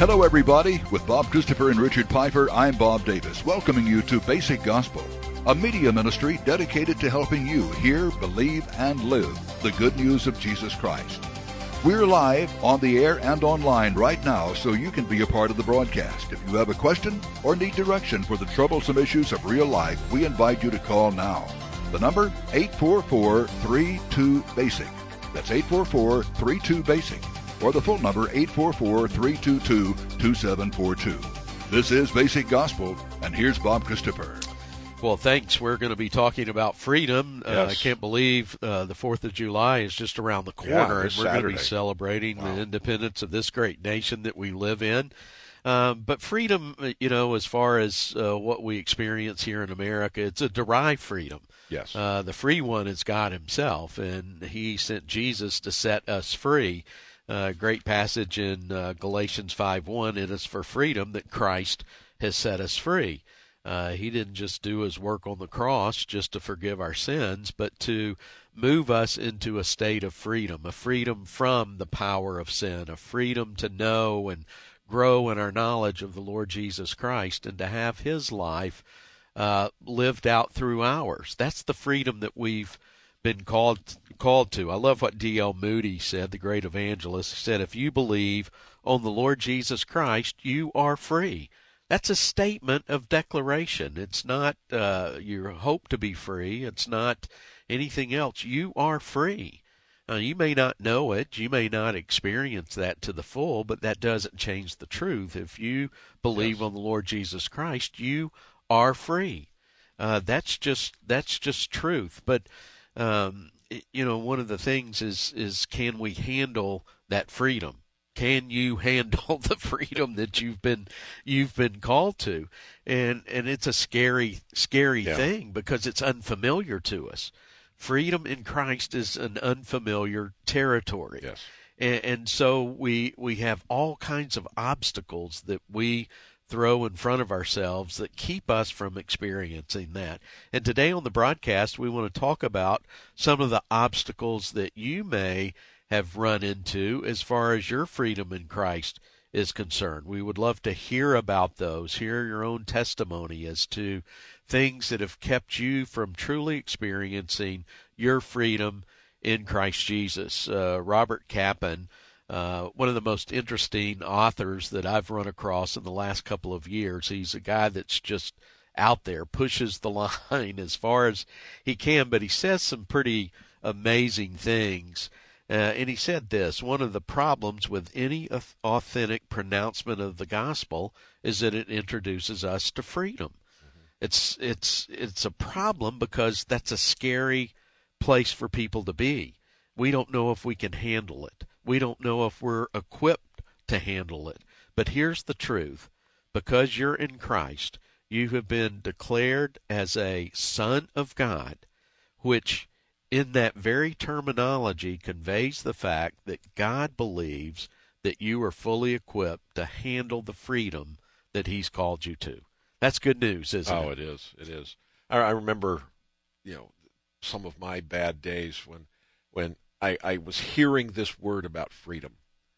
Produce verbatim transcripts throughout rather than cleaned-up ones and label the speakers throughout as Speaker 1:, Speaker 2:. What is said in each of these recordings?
Speaker 1: Hello, everybody. With Bob Christopher and Richard Piper, I'm Bob Davis, welcoming you to Basic Gospel, a media ministry dedicated to helping you hear, believe, and live the good news of Jesus Christ. We're live on the air and online right now, so you can be a part of the broadcast. If you have a question or need direction for the troublesome issues of real life, we invite you to call now. The number, eight four four, three two, BASIC. That's eight four four, three two, BASIC. Or the full number, eight four four, three two two, two seven four two. This is Basic Gospel, and here's Bob Christopher.
Speaker 2: Well, thanks. We're going to be talking about freedom.
Speaker 3: Yes.
Speaker 2: Uh, I can't believe uh, the fourth of July is just around the corner,
Speaker 3: Yeah,
Speaker 2: and we're
Speaker 3: it's
Speaker 2: going to be
Speaker 3: Saturday.
Speaker 2: celebrating
Speaker 3: Wow.
Speaker 2: the independence of this great nation that we live in. Um, but freedom, you know, as far as uh, what we experience here in America, it's a derived freedom.
Speaker 3: Yes.
Speaker 2: Uh, the free one is God himself, and he sent Jesus to set us free. Uh, great passage in uh, Galatians five one, it is for freedom that Christ has set us free. Uh, he didn't just do his work on the cross just to forgive our sins, but to move us into a state of freedom, a freedom from the power of sin, a freedom to know and grow in our knowledge of the Lord Jesus Christ and to have his life uh, lived out through ours. That's the freedom that we've been called called to. I love what D L Moody said, the great evangelist. He said, if you believe on the Lord Jesus Christ, you are free. That's a statement of declaration. It's not uh, your hope to be free. It's not anything else. You are free. Now, you may not know it. You may not experience that to the full, but that doesn't change the truth. If you believe
Speaker 3: Yes.
Speaker 2: on the Lord Jesus Christ, you are free. Uh, that's just that's just truth. But um, it, you know, one of the things is is can we handle that freedom? Can you handle the freedom that you've been you've been called to? And and it's a scary scary
Speaker 3: Yeah.
Speaker 2: thing because it's unfamiliar to us. Freedom in Christ is an unfamiliar territory.
Speaker 3: Yes.
Speaker 2: And, and so we we have all kinds of obstacles that we throw in front of ourselves that keep us from experiencing that. And today on the broadcast, we want to talk about some of the obstacles that you may have run into as far as your freedom in Christ is concerned. We would love to hear about those, hear your own testimony as to things that have kept you from truly experiencing your freedom in Christ Jesus. Uh, Robert Kaplan, uh, one of the most interesting authors that I've run across in the last couple of years. He's a guy that's just out there, pushes the line as far as he can, but he says some pretty amazing things. Uh, and he said this, one of the problems with any authentic pronouncement of the gospel is that it introduces us to freedom. Mm-hmm. It's it's it's a problem because that's a scary place for people to be. We don't know if we can handle it. We don't know if we're equipped to handle it. But here's the truth. Because you're in Christ, you have been declared as a son of God, which in that very terminology conveys the fact that God believes that you are fully equipped to handle the freedom that he's called you to. That's good news, isn't
Speaker 3: Oh,
Speaker 2: it?
Speaker 3: it is. It is. I, I remember, you know, some of my bad days when when I, I was hearing this word about freedom,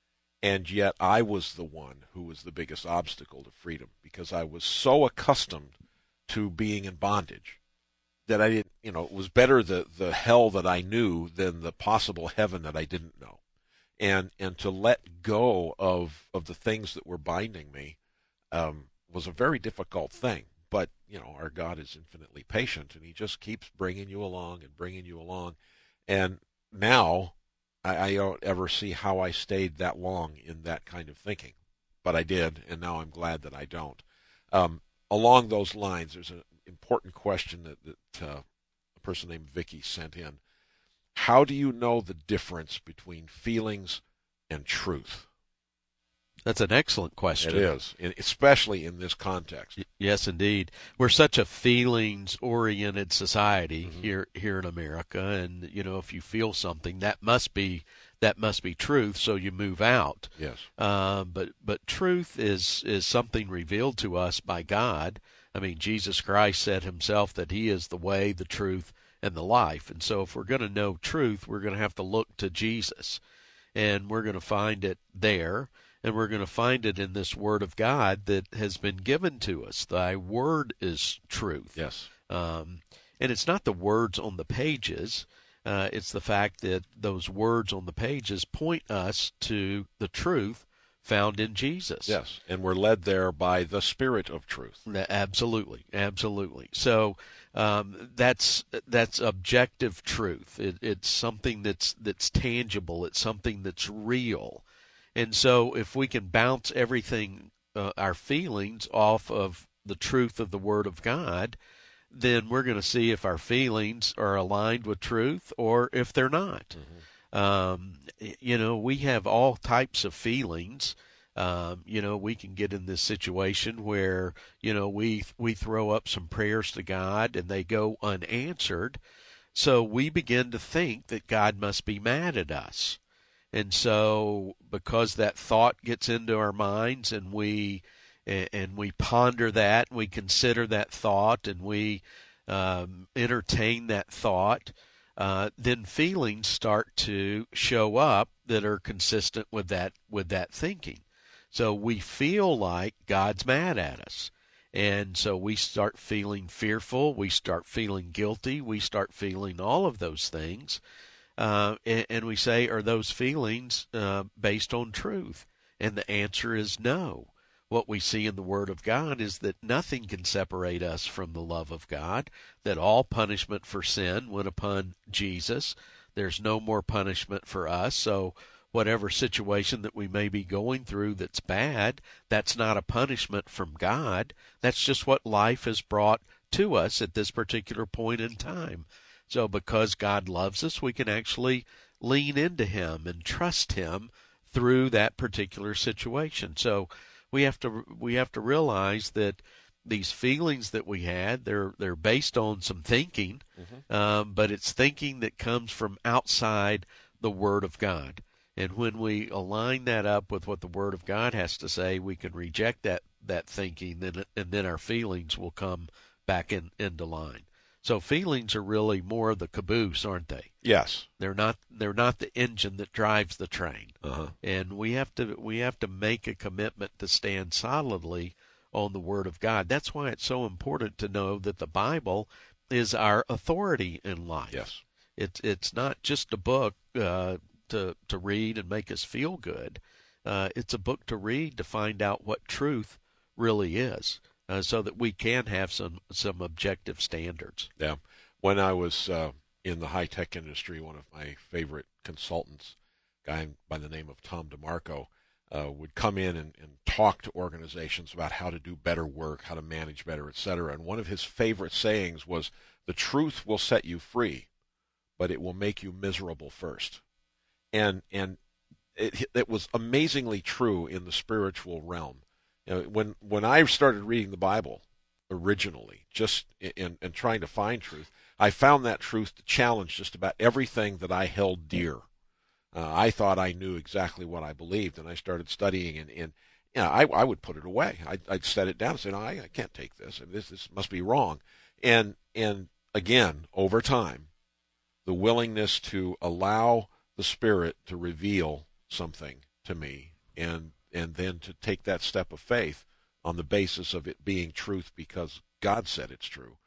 Speaker 3: and yet I was the one who was the biggest obstacle to freedom because I was so accustomed to being in bondage that I didn't, you know, it was better the, the hell that I knew than the possible heaven that I didn't know. And and to let go of, of the things that were binding me um, was a very difficult thing. But, you know, our God is infinitely patient, and he just keeps bringing you along and bringing you along. And now I, I don't ever see how I stayed that long in that kind of thinking. But I did, and now I'm glad that I don't. Um, along those lines, there's an important question that, that uh, a person named Vicky sent in. How do you know the difference between feelings and truth?
Speaker 2: That's an excellent question.
Speaker 3: It is, especially in this context.
Speaker 2: Yes, indeed. We're such a feelings-oriented society
Speaker 3: Mm-hmm.
Speaker 2: here here in America, and you know, if you feel something, that must be that must be truth. So you move out.
Speaker 3: Yes.
Speaker 2: Uh, but but truth is is something revealed to us by God. I mean, Jesus Christ said himself that he is the way, the truth, and the life. And so, if we're going to know truth, we're going to have to look to Jesus, and we're going to find it there. and we're going to find it in this Word of God that has been given to us. Thy Word is truth.
Speaker 3: Yes.
Speaker 2: Um, and it's not the words on the pages. Uh, it's the fact that those words on the pages point us to the truth found in Jesus.
Speaker 3: Yes, and we're led there by the Spirit of truth.
Speaker 2: Absolutely, absolutely. So um, that's that's objective truth. It, it's something that's that's tangible. It's something that's real. And so if we can bounce everything, uh, our feelings, off of the truth of the Word of God, then we're going to see if our feelings are aligned with truth or if they're not. Mm-hmm. Um, you know, we have all types of feelings. Um, you know, we can get in this situation where, you know, we we throw up some prayers to God and they go unanswered. So we begin to think that God must be mad at us. And so because that thought gets into our minds and we and we ponder that, we consider that thought, and we um, entertain that thought, uh, then feelings start to show up that are consistent with that with that thinking. So we feel like God's mad at us. And so we start feeling fearful, we start feeling guilty, we start feeling all of those things. Uh, and, and we say, are those feelings uh, based on truth? And the answer is no. What we see in the Word of God is that nothing can separate us from the love of God, that all punishment for sin went upon Jesus. There's no more punishment for us. So whatever situation that we may be going through that's bad, that's not a punishment from God. That's just what life has brought to us at this particular point in time. So because God loves us, we can actually lean into Him and trust Him through that particular situation. So we have to we have to realize that these feelings that we had, they're they're based on some thinking, mm-hmm. um, but it's thinking that comes from outside the Word of God. And when we align that up with what the Word of God has to say, we can reject that that thinking, then and then our feelings will come back in into line. So feelings are really more of the caboose, aren't they?
Speaker 3: Yes.
Speaker 2: They're not they're not the engine that drives the train.
Speaker 3: Uh-huh.
Speaker 2: And we have to we have to make a commitment to stand solidly on the Word of God. That's why it's so important to know that the Bible is our authority in life.
Speaker 3: Yes.
Speaker 2: It's it's not just a book uh, to to read and make us feel good. Uh, it's a book to read to find out what truth really is. Uh, so that we can have some, some objective standards.
Speaker 3: Yeah. When I was uh, in the high-tech industry, one of my favorite consultants, a guy by the name of Tom DeMarco, uh, would come in and, and talk to organizations about how to do better work, how to manage better, et cetera. And one of his favorite sayings was, the truth will set you free, but it will make you miserable first. And, and it, it was amazingly true in the spiritual realm. You know, when when I started reading the Bible originally, just in, in trying to find truth, I found that truth to challenge just about everything that I held dear. Uh, I thought I knew exactly what I believed, and I started studying, and, and you know, I, I would put it away. I'd, I'd set it down and say, no, I, I can't take this. This this must be wrong. And and again, over time, the willingness to allow the Spirit to reveal something to me, and and then to take that step of faith on the basis of it being truth because God said it's true,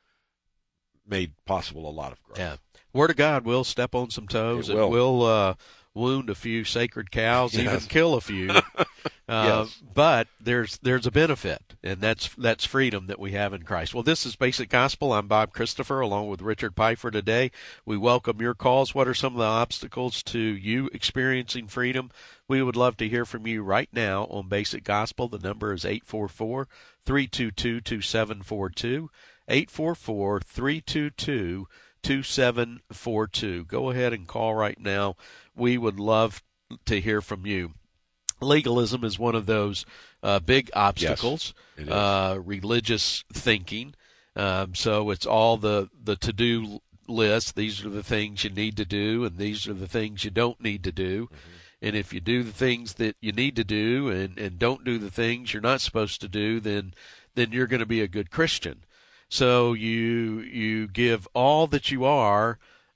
Speaker 3: made possible a lot of growth.
Speaker 2: Yeah. Word of God will step on some toes.
Speaker 3: It will.
Speaker 2: It will uh, wound a few sacred cows,
Speaker 3: Yes.
Speaker 2: even kill a few. Uh,
Speaker 3: yes.
Speaker 2: But there's there's a benefit, and that's that's freedom that we have in Christ. Well, this is Basic Gospel. I'm Bob Christopher, along with Richard Pfeiffer today. We welcome your calls. What are some of the obstacles to you experiencing freedom? We would love to hear from you right now on Basic Gospel. The number is eight four four, three two two, two seven four two, eight four four, three two two, two seven four two. Go ahead and call right now. We would love to hear from you. Legalism is one of those uh, big obstacles,
Speaker 3: yes, it is.
Speaker 2: Uh, religious thinking. Um, so it's all the, the to-do list. These are the things you need to do, and these are the things you don't need to do. Mm-hmm. And if you do the things that you need to do and, and don't do the things you're not supposed to do, then then you're going to be a good Christian. So you you give all that you are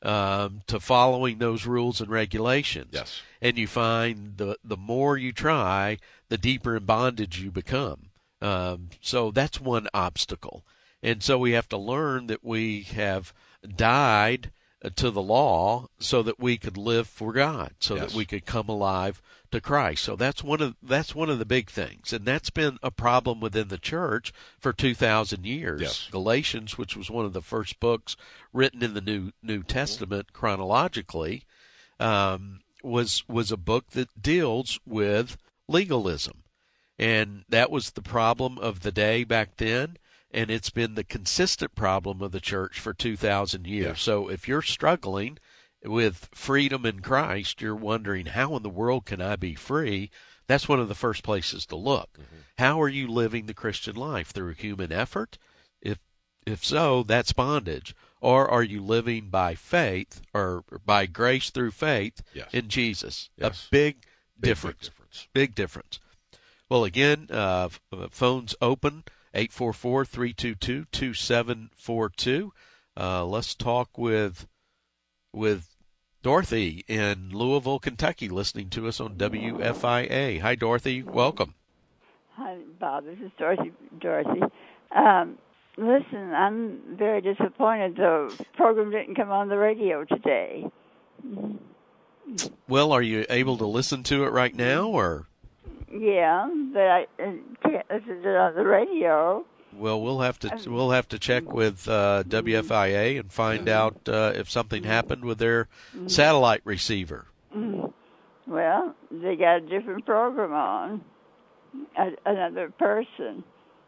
Speaker 2: um, to following those rules and regulations.
Speaker 3: Yes.
Speaker 2: And you find the the more you try, the deeper in bondage you become. Um, so that's one obstacle. And so we have to learn that we have died to the law so that we could live for God, so
Speaker 3: Yes.
Speaker 2: that we could come alive to Christ. So that's one of that's one of the big things, and that's been a problem within the church for two thousand years.
Speaker 3: Yes.
Speaker 2: Galatians, which was one of the first books written in the New New Testament chronologically, um, was was a book that deals with legalism, and that was the problem of the day back then. And it's been the consistent problem of the church for two thousand years.
Speaker 3: Yes.
Speaker 2: So if you're struggling with freedom in Christ, you're wondering, how in the world can I be free? That's one of the first places to look. Mm-hmm. How are you living the Christian life? Through human effort? If if so, that's bondage. Or are you living by faith, or by grace through faith
Speaker 3: Yes.
Speaker 2: in Jesus?
Speaker 3: Yes.
Speaker 2: A big,
Speaker 3: Big,
Speaker 2: difference.
Speaker 3: big difference.
Speaker 2: Big difference. Well, again, uh, phones open. eight four four, three two two, two seven four two. Uh, let's talk with with Dorothy in Louisville, Kentucky, listening to us on W F I A. Hi, Dorothy. Welcome.
Speaker 4: Hi, Bob. This is Dorothy. Dorothy. Um, listen, I'm very disappointed the program didn't come on the radio today.
Speaker 2: Well, are you able to listen to it right now, or?
Speaker 4: Yeah, but I uh, can't listen to it on the radio.
Speaker 2: Well, we'll have to we'll have to check with uh, W F I A and find out uh, if something happened with their satellite receiver.
Speaker 4: Well, they got a different program on, a, another person.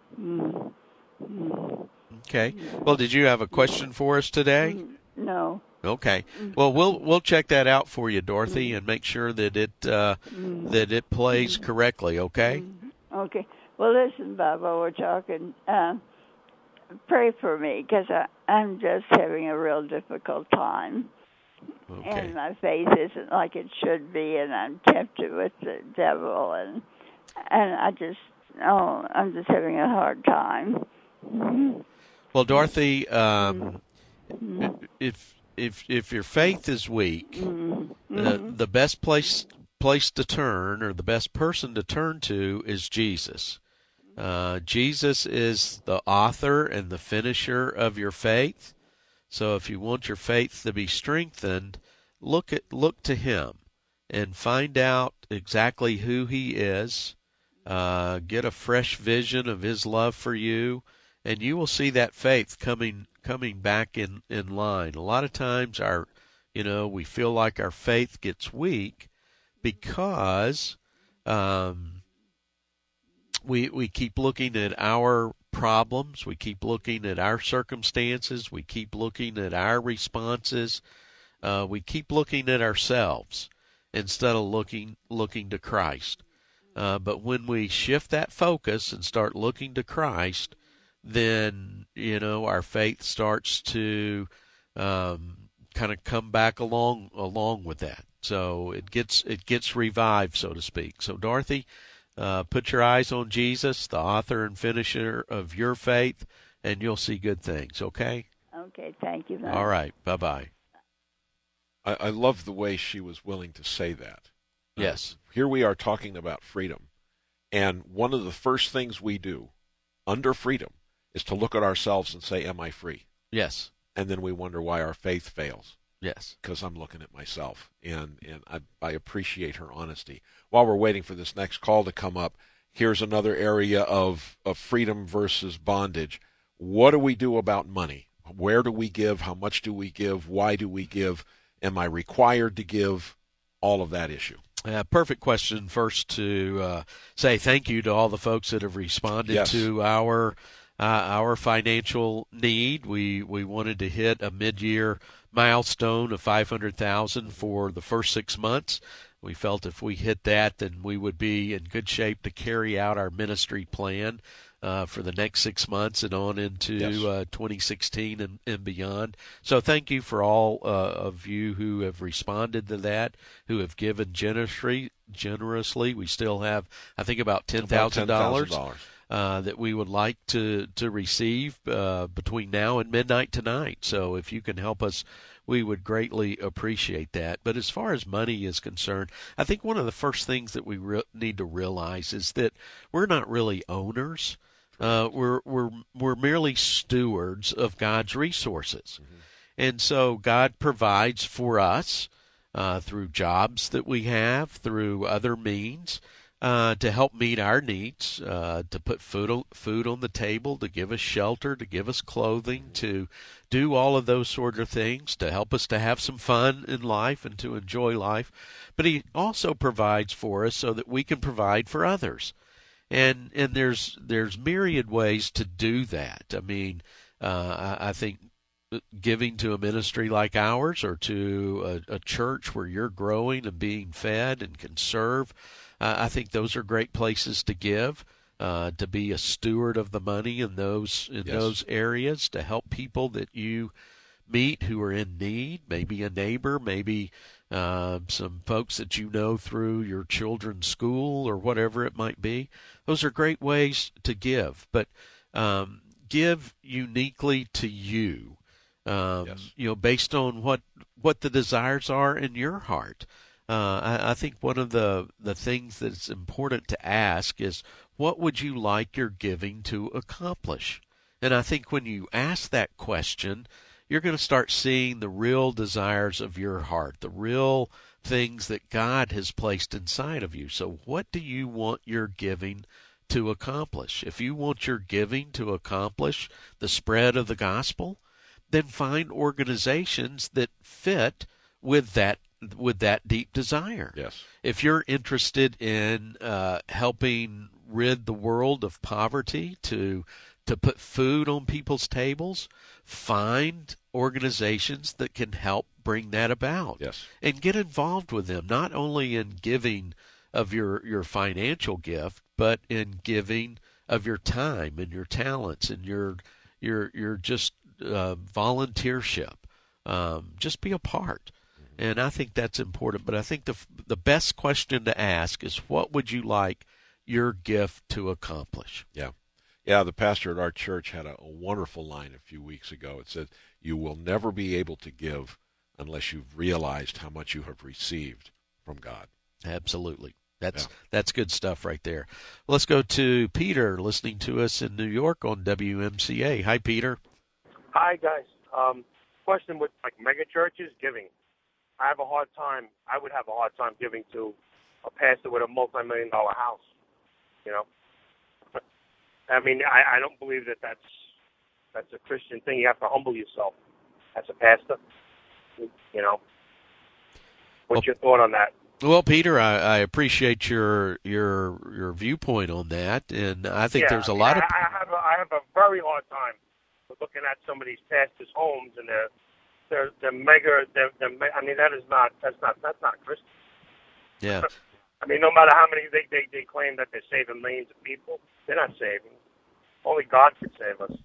Speaker 2: Okay. Well, did you have a question for us today?
Speaker 4: No.
Speaker 2: Okay. Well, we'll we'll check that out for you, Dorothy, and make sure that it uh, that it plays correctly. Okay.
Speaker 4: Okay. Well, listen, Bob, while we're talking, uh, pray for me, because I'm just having a real difficult time.
Speaker 2: Okay.
Speaker 4: And my faith isn't like it should be, and I'm tempted with the devil, and and I just, oh, I'm just having a hard time.
Speaker 2: Well, Dorothy, um, if if if your faith is weak,
Speaker 4: Mm-hmm.
Speaker 2: uh, the best place place to turn, or the best person to turn to, is Jesus. Uh, Jesus is the author and the finisher of your faith. So if you want your faith to be strengthened, look at look to Him and find out exactly who He is. Uh, get a fresh vision of His love for you, and you will see that faith coming coming back in, in line. A lot of times, our you know we feel like our faith gets weak because um, we we keep looking at our problems, we keep looking at our circumstances, we keep looking at our responses, uh, we keep looking at ourselves instead of looking looking to Christ. Uh, but when we shift that focus and start looking to Christ, then you know our faith starts to um, kind of come back along along with that. So it gets it gets revived, so to speak. So Dorothy, uh, put your eyes on Jesus, the author and finisher of your faith, and you'll see good things. Okay.
Speaker 4: Okay. Thank you.
Speaker 2: All right. Bye bye.
Speaker 3: I, I love the way she was willing to say that.
Speaker 2: Yes.
Speaker 3: Uh, here we are talking about freedom, and one of the first things we do under freedom is to look at ourselves and say, am I free?
Speaker 2: Yes.
Speaker 3: And then we wonder why our faith fails.
Speaker 2: Yes.
Speaker 3: Because I'm looking at myself, and, and I, I appreciate her honesty. While we're waiting for this next call to come up, here's another area of, of freedom versus bondage. What do we do about money? Where do we give? How much do we give? Why do we give? Am I required to give? All of that issue.
Speaker 2: Uh, perfect question. First, to uh, say thank you to all the folks that have responded
Speaker 3: Yes.
Speaker 2: to our uh, our financial need. We we wanted to hit a mid-year milestone of five hundred thousand for the first six months. We felt if we hit that, then we would be in good shape to carry out our ministry plan uh, for the next six months and on into
Speaker 3: Yes.
Speaker 2: uh, twenty sixteen and, and beyond. So thank you for all uh, of you who have responded to that, who have given generously. Generously, we still have, I think, about ten thousand dollars uh, that we would like to, to receive uh, between now and midnight tonight. So if you can help us, we would greatly appreciate that. But as far as money is concerned, I think one of the first things that we re- need to realize is that we're not really owners. Uh, we're we're we're merely stewards of God's resources, mm-hmm. and so God provides for us uh, through jobs that we have, through other means, uh, to help meet our needs, uh, to put food on, food on the table, to give us shelter, to give us clothing, to do all of those sort of things, to help us to have some fun in life and to enjoy life. But He also provides for us so that we can provide for others. And and there's there's myriad ways to do that. I mean, uh, I, I think giving to a ministry like ours or to a, a church where you're growing and being fed and can serve, uh, I think those are great places to give, uh, to be a steward of the money in those in
Speaker 3: Yes.
Speaker 2: those areas, to help people that you meet who are in need, maybe a neighbor, maybe uh, some folks that you know through your children's school or whatever it might be. Those are great ways to give, but um, give uniquely to you, um,
Speaker 3: Yes.
Speaker 2: you know, based on what what the desires are in your heart. Uh, I, I think one of the, the things that's important to ask is, what would you like your giving to accomplish? And I think when you ask that question, you're going to start seeing the real desires of your heart, the real things that God has placed inside of you. So what do you want your giving to accomplish? If you want your giving to accomplish the spread of the gospel, then find organizations that fit with that with that deep desire.
Speaker 3: Yes.
Speaker 2: If you're interested in uh, helping rid the world of poverty, to to put food on people's tables, find organizations that can help bring that about.
Speaker 3: Yes.
Speaker 2: And get involved with them, not only in giving of your, your financial gift, but in giving of your time and your talents and your your your just uh, volunteership. Um, just be a part. Mm-hmm. And I think that's important. But I think the the best question to ask is, what would you like your gift to accomplish?
Speaker 3: Yeah. Yeah, the pastor at our church had a, a wonderful line a few weeks ago. It said, "You will never be able to give unless you've realized how much you have received from God."
Speaker 2: Absolutely. That's
Speaker 3: Yeah.
Speaker 2: that's good stuff right there. Let's go to Peter, listening to us in New York on W M C A. Hi, Peter.
Speaker 5: Hi, guys. Um, question with like mega churches giving. I have a hard time. I would have a hard time giving to a pastor with a multi-million dollar house. You know. I mean, I, I don't believe that that's that's a Christian thing. You have to humble yourself as a pastor. You know. What's
Speaker 2: Well,
Speaker 5: your thought on that?
Speaker 2: Well, Peter, I, I appreciate your your your viewpoint on that, and I think
Speaker 5: yeah,
Speaker 2: there's a
Speaker 5: I mean,
Speaker 2: lot of.
Speaker 5: I, I have a, I have a very hard time with looking at some of these pastors' homes and their their their mega. Their, their, I mean, that is not that's not that's not Christian.
Speaker 2: Yeah.
Speaker 5: I mean, no matter how many they, they they claim that they're saving millions of people, they're not saving. Only God can save us.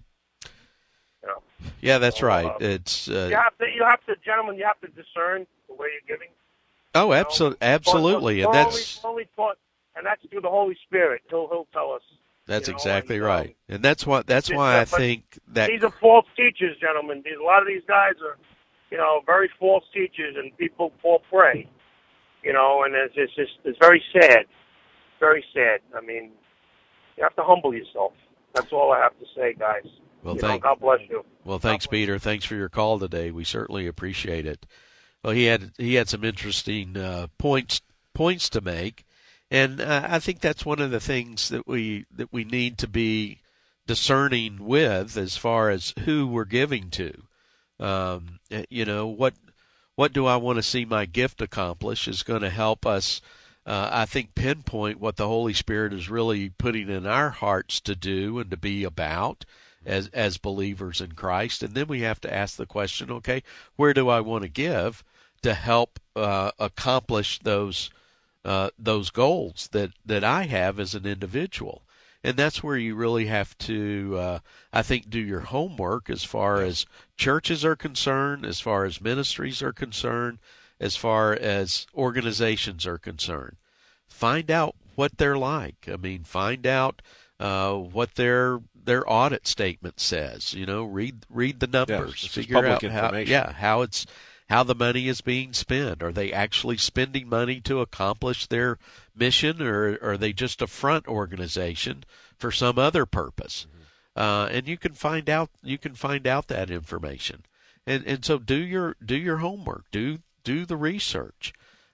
Speaker 5: You know.
Speaker 2: Yeah, that's
Speaker 5: so,
Speaker 2: right.
Speaker 5: Uh,
Speaker 2: it's uh,
Speaker 5: you have to you have to, gentlemen, you have to discern the way you're giving.
Speaker 2: oh,
Speaker 5: You know?
Speaker 2: absolutely, absolutely,
Speaker 5: We're
Speaker 2: and
Speaker 5: only,
Speaker 2: that's
Speaker 5: only taught, and that's through the Holy Spirit. He'll he'll tell us.
Speaker 2: that's
Speaker 5: you know,
Speaker 2: exactly
Speaker 5: and,
Speaker 2: right,
Speaker 5: um,
Speaker 2: and that's what that's
Speaker 5: it's-
Speaker 2: why I
Speaker 5: but
Speaker 2: think that.
Speaker 5: These are false teachers, gentlemen. These, a lot of these guys are, you know, very false teachers, and people fall prey. You know, and it's, it's just it's very sad, very sad. I mean, you have to humble yourself. That's all I have to say, guys.
Speaker 2: Well,
Speaker 5: you
Speaker 2: thank.
Speaker 5: know, God bless you.
Speaker 2: Well, thanks,
Speaker 5: God bless
Speaker 2: Peter. Thanks for your call today. We certainly appreciate it. Well, he had he had some interesting uh, points points to make, and uh, I think that's one of the things that we that we need to be discerning with as far as who we're giving to. Um, you know, what what do I want to see my gift accomplish is going to help us, uh, I think, pinpoint what the Holy Spirit is really putting in our hearts to do and to be about as as believers in Christ. And then we have to ask the question, okay, where do I want to give to help uh, accomplish those uh, those goals that, that I have as an individual? And that's where you really have to, uh, I think, do your homework as far as churches are concerned, as far as ministries are concerned, as far as organizations are concerned. Find out what they're like. I mean, find out uh, what their their audit statement says. You know, read read the numbers,
Speaker 3: yes, this
Speaker 2: figure
Speaker 3: is public
Speaker 2: out how
Speaker 3: information.
Speaker 2: yeah how it's how the money is being spent. Are they actually spending money to accomplish their mission, or are they just a front organization for some other purpose? Mm-hmm. Uh, and you can find out you can find out that information. And and so do your do your homework, do do the research.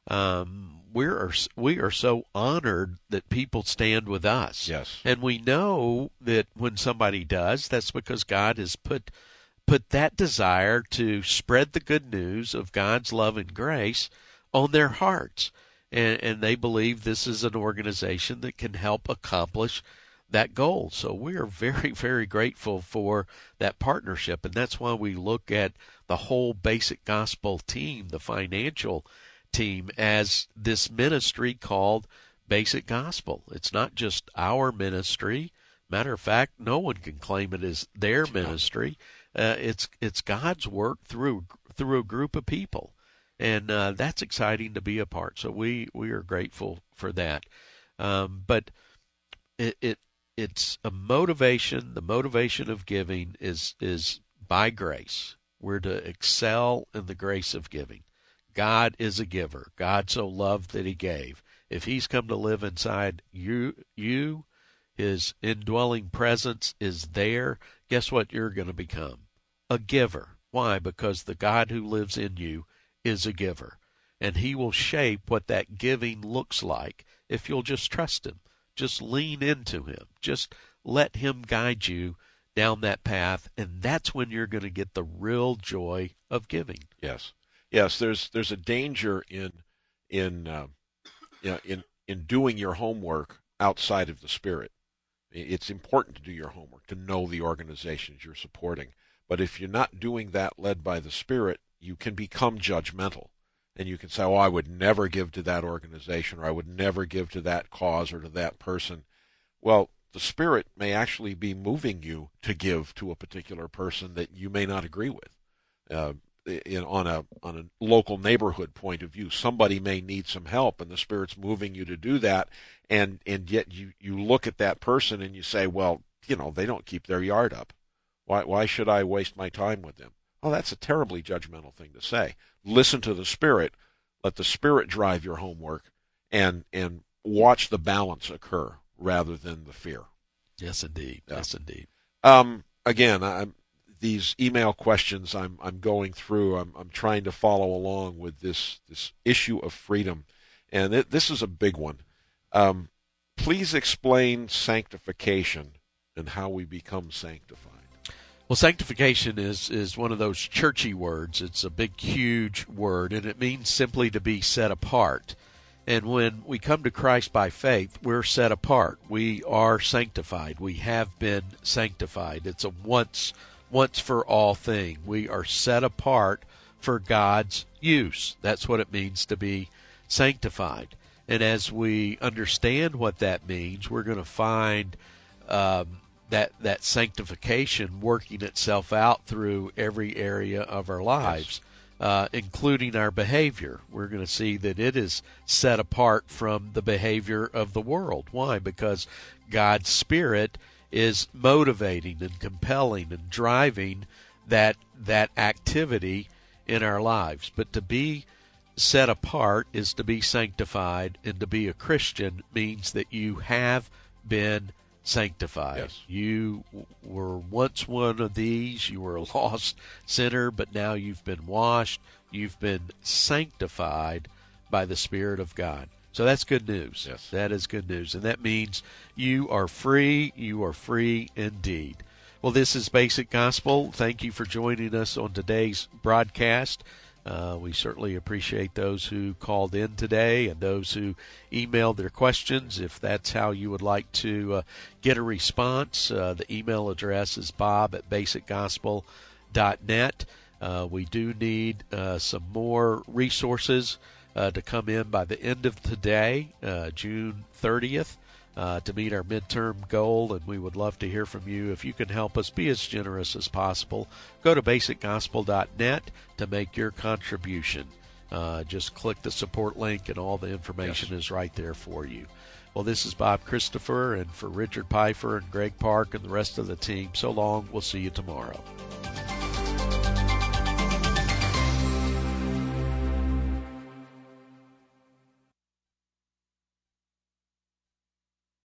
Speaker 2: Um, we are we are so honored that people stand with us.
Speaker 3: Yes,
Speaker 2: and we know that when somebody does, that's because God has put put that desire to spread the good news of God's love and grace on their hearts, and and they believe this is an organization that can help accomplish that goal. So we are very, very grateful for that partnership, and that's why we look at the whole Basic Gospel team, the financial team, as this ministry called Basic Gospel. It's not just our ministry. Matter of fact, no one can claim it as their ministry. Uh, it's it's God's work through through a group of people, and uh, that's exciting to be a part. So we, we are grateful for that. Um, but it, it it's a motivation. The motivation of giving is is by grace. We're to excel in the grace of giving. God is a giver. God so loved that he gave. If he's come to live inside you, you, his indwelling presence is there, guess what you're going to become? A giver. Why? Because the God who lives in you is a giver. And he will shape what that giving looks like if you'll just trust him. Just lean into him. Just let him guide you down that path, and that's when you're going to get the real joy of giving.
Speaker 3: Yes. Yes, there's there's a danger in in uh, you know, in in doing your homework outside of the Spirit. It's important to do your homework, to know the organizations you're supporting. But if you're not doing that led by the Spirit, you can become judgmental. And you can say, oh, I would never give to that organization, or I would never give to that cause or to that person. Well, the Spirit may actually be moving you to give to a particular person that you may not agree with. Uh, in, on a on a local neighborhood point of view, somebody may need some help, and the Spirit's moving you to do that, and and yet you, you look at that person and you say, well, you know, they don't keep their yard up. Why why should I waste my time with them? Oh, that's a terribly judgmental thing to say. Listen to the Spirit. Let the Spirit drive your homework, and and watch the balance occur rather than the fear.
Speaker 2: Yes, indeed.
Speaker 3: Yeah.
Speaker 2: Yes, indeed.
Speaker 3: Um, again, I'm, these email questions I'm I'm going through. I'm I'm trying to follow along with this this issue of freedom, and it, this is a big one. Um, please explain sanctification and how we become sanctified.
Speaker 2: Well, sanctification is, is one of those churchy words. It's a big, huge word, and it means simply to be set apart. And when we come to Christ by faith, we're set apart. We are sanctified. We have been sanctified. It's a once, once for all thing. We are set apart for God's use. That's what it means to be sanctified. And as we understand what that means, we're going to find um, that that sanctification working itself out through every area of our lives, yes. uh, including our behavior. We're going to see that it is set apart from the behavior of the world. Why? Because God's Spirit is motivating and compelling and driving that that activity in our lives. But to be set apart is to be sanctified, and to be a Christian means that you have been sanctified.
Speaker 3: Yes.
Speaker 2: You were once one of these. You were a lost sinner, but now you've been washed. You've been sanctified by the Spirit of God. So that's good news.
Speaker 3: Yes.
Speaker 2: That is good news. And that means you are free. You are free indeed. Well, this is Basic Gospel. Thank you for joining us on today's broadcast. Uh, we certainly appreciate those who called in today and those who emailed their questions. If that's how you would like to uh, get a response, uh, the email address is bob at basic gospel dot net. Uh, we do need uh, some more resources uh, to come in by the end of today, uh, June thirtieth. Uh, to meet our midterm goal, and we would love to hear from you. If you can help us be as generous as possible, go to basic gospel dot net to make your contribution. Uh, just click the support link, and all the information
Speaker 3: Yes.
Speaker 2: is right there for you. Well, this is Bob Christopher, and for Richard Pfeiffer and Greg Park and the rest of the team, so long. We'll see you tomorrow.